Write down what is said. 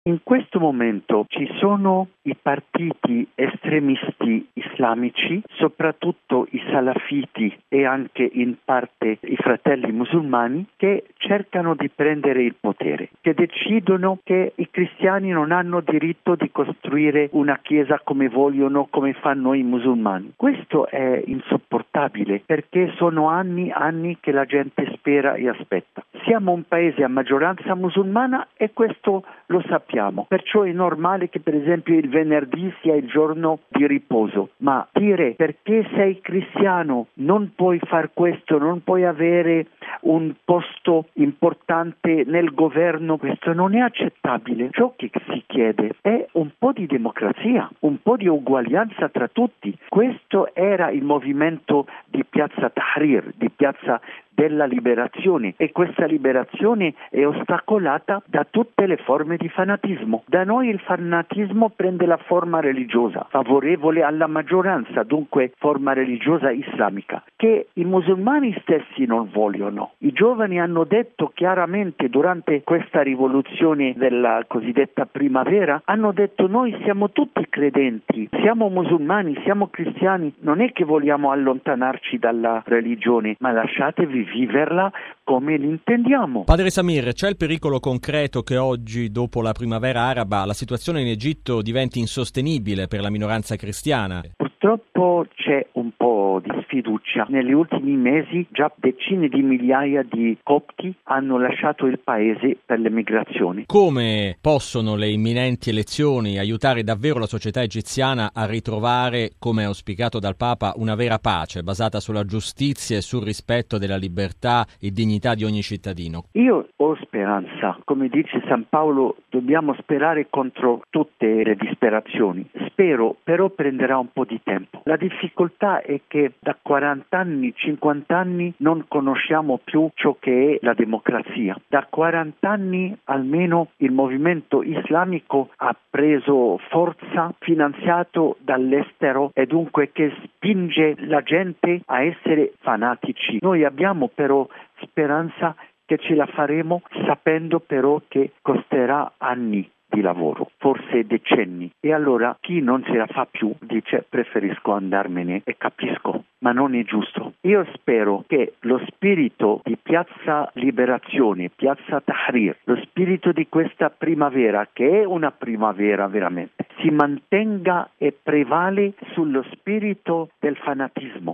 In questo momento ci sono i partiti estremisti islamici, soprattutto i salafiti e anche in parte i fratelli musulmani, che cercano di prendere il potere, che decidono che i cristiani non hanno diritto di costruire una chiesa come vogliono, come fanno i musulmani. Questo è insopportabile perché sono anni che la gente spera e aspetta. Siamo un paese a maggioranza musulmana e questo lo sappiamo, perciò è normale che per esempio il venerdì sia il giorno di riposo, ma dire perché sei cristiano non puoi far questo, non puoi avere un posto importante nel governo, questo non è accettabile. Ciò che si chiede è un po' di democrazia, un po' di uguaglianza tra tutti. Questo era il movimento di Piazza Tahrir, di Piazza della Liberazione, e questa liberazione è ostacolata da tutte le forme di fanatismo. Da noi il fanatismo prende la forma religiosa, favorevole alla maggioranza, dunque forma religiosa islamica, che i musulmani stessi non vogliono. I giovani hanno detto chiaramente durante questa rivoluzione della cosiddetta primavera, hanno detto: noi siamo tutti credenti, siamo musulmani, siamo cristiani, non è che vogliamo allontanarci dalla religione, ma lasciatevi viverla come l'intendiamo. Padre Samir, c'è il pericolo concreto che oggi, dopo la primavera araba, la situazione in Egitto diventi insostenibile per la minoranza cristiana? Purtroppo c'è un po' di sfiducia. Negli ultimi mesi già decine di migliaia di copti hanno lasciato il paese per le migrazioni. Come possono le imminenti elezioni aiutare davvero la società egiziana a ritrovare, come auspicato dal Papa, una vera pace basata sulla giustizia e sul rispetto della libertà e dignità di ogni cittadino? Io ho speranza. Come dice San Paolo, dobbiamo sperare contro tutte le disperazioni. Spero, però prenderà un po' di tempo. La difficoltà è che da 40 anni, 50 anni non conosciamo più ciò che è la democrazia. Da 40 anni almeno il movimento islamico ha preso forza, finanziato dall'estero, e dunque che spinge la gente a essere fanatici. Noi abbiamo però speranza che ce la faremo, sapendo però che costerà anni di lavoro, forse decenni, e allora chi non ce la fa più dice: preferisco andarmene, e capisco, ma non è giusto. Io spero che lo spirito di Piazza Liberazione, Piazza Tahrir, lo spirito di questa primavera, che è una primavera veramente, si mantenga e prevale sullo spirito del fanatismo.